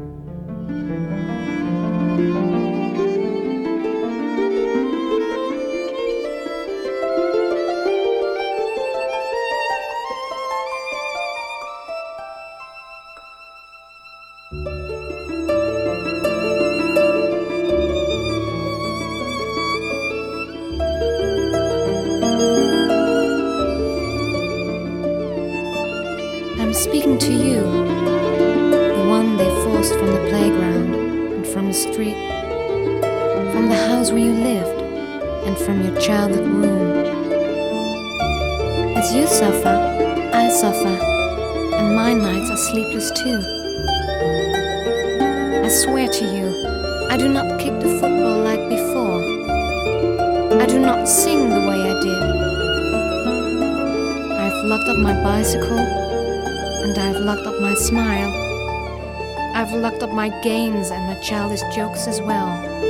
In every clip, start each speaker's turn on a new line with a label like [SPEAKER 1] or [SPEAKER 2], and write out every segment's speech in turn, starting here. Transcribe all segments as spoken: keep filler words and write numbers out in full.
[SPEAKER 1] I'm speaking to you, the one they forced from the playground and from the street, from the house where you lived and from your childhood room. As you suffer, I suffer, and my nights are sleepless too. I swear to you, I do not kick the football like before. I do not sing the way I did. I've locked up my bicycle, and I've locked up my smile. I've locked up my games and my childish jokes as well.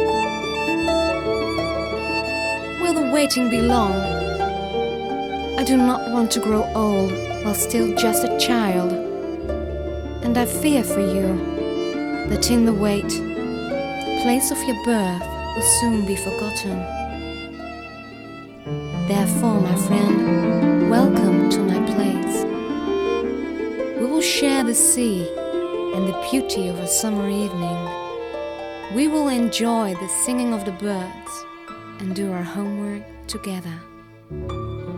[SPEAKER 1] Will the waiting be long? I do not want to grow old while still just a child. And I fear for you that in the wait, the place of your birth will soon be forgotten. Therefore, my friend, welcome to my place. We will share the sea and the beauty of a summer evening. We will enjoy the singing of the birds and do our homework together.